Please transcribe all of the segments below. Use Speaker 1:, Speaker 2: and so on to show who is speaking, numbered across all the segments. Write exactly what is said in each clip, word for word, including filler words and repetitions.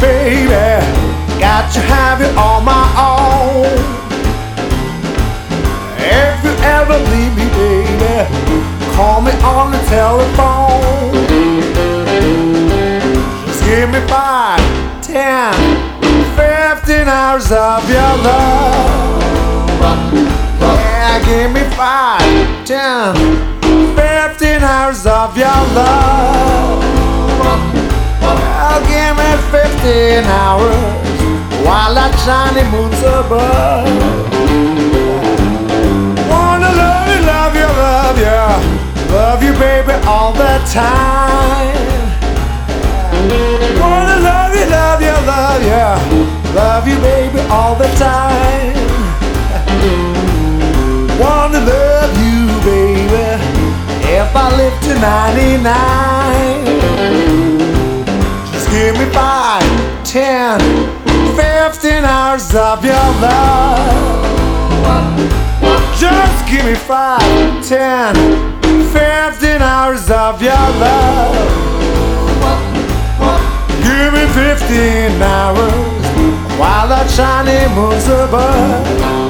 Speaker 1: baby, got to have it on my own. If you ever leave me, baby, call me on the telephone. Just give me five, ten, fifteen hours of your love. Yeah, give me five, ten, fifteen hours of your love. Well, give me fifteen hours while that shiny moon's above. Wanna love you, love you, love you, love you, baby, all the time. Wanna love you, love you, love you, love you, baby, all the time. Wanna love you, baby, if I live to ninety-nine. Just give me five, ten, fifteen hours of your love. Just give me five, ten, fifteen hours of your love. Give me fifteen hours while that shiny moon's above.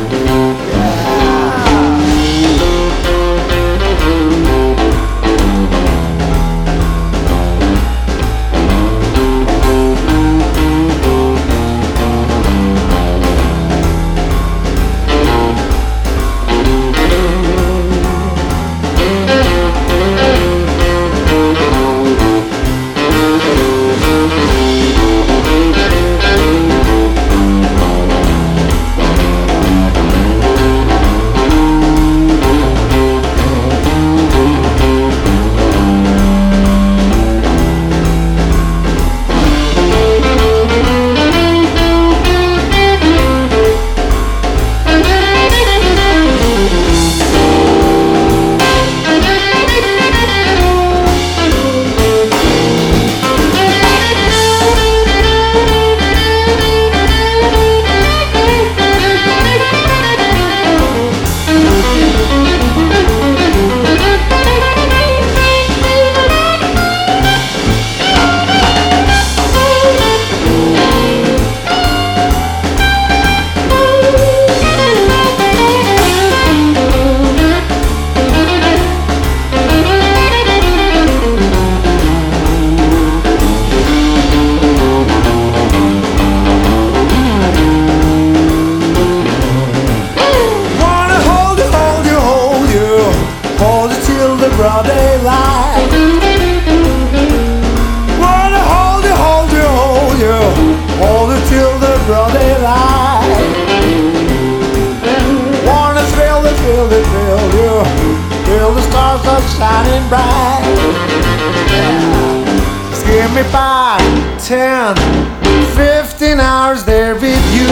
Speaker 1: Broad daylight. Wanna hold you, hold you, hold you, hold you till the broad daylight. Wanna thrill the, thrill the, thrill you, till the stars are shining bright. Just give me five, ten, fifteen hours there with you.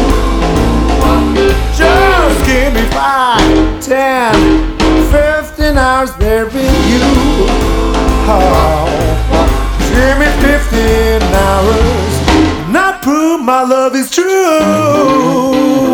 Speaker 1: Just give me five, ten, fifteen hours there with you. Oh, give me fifteen hours, and I prove my love is true.